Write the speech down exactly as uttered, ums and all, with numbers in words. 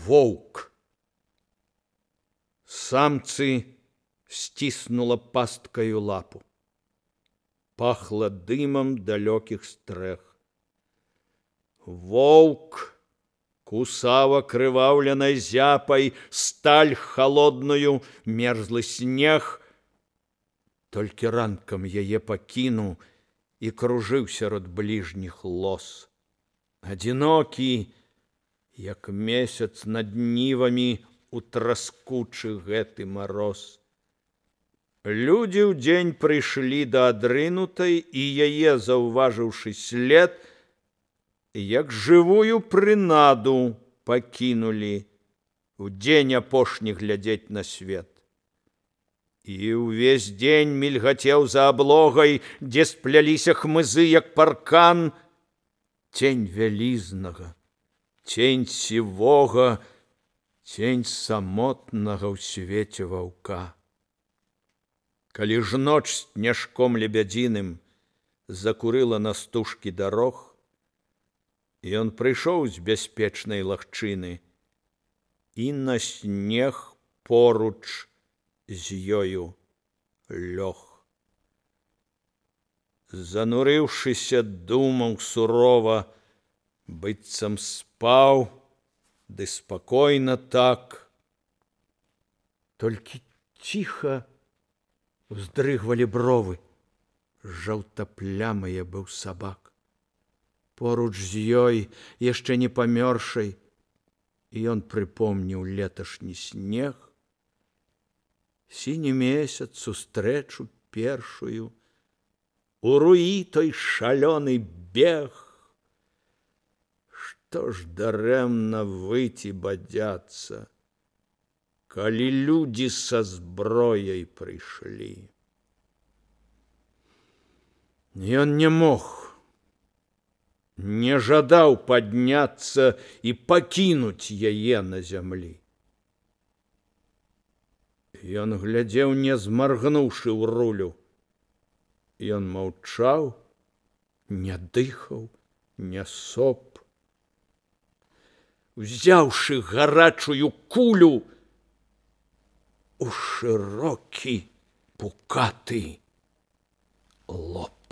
Воўк. Самцы сціснула пасткаю лапу. Пахла дымом далёкіх стрэх. Воўк кусаў акрываўленай зяпай сталь холодную, мерзлы снег. Толькі ранкам яе пакінуў і кружыў сярод бліжніх лос. Адзінокі, як месяц над нівамі у траскучы гэты мароз. Людзі ўдзень прыйшлі да адрынутай і яе, заўважыўшы след, як жывую прынаду пакінулі, удзень апошні глядзець на свет. І ўвесь дзень мільгацеў за аблогай, дзе спляліся хмызы, як паркан, цень вялізнага, цень сівога, цень самотнага ў свеце ваўка. Калі ж ноч снежком лебядзіным закурыла на стужкі дарог, і ён прыйшоў з бяспечнай лагчыны і на снег поруч з ёю лёг. Занурыўшыся, думаў сурова, быццам спаў, ды спакойна так. Толькі ціха уздрыгвалі бровы. Жаўтаплямыя быў сабак. Поруч з ёй, яшчэ не памёршай, ён прыпомніў леташні снег, сіні месяц, сустрэчу першую, у руі той шалёны бег. Што ж дарэмна выць і бадзяцца, калі людзі са зброяй прыйшлі. Ён не мог, не жадаў падняцца і пакінуць яе на зямлі. Ён глядзеў, не змаргнуўшы ў рулю. Ён маўчаў, не дыхаў, не соп. Узяўшы гарачую кулю у шырокі пукаты лоб.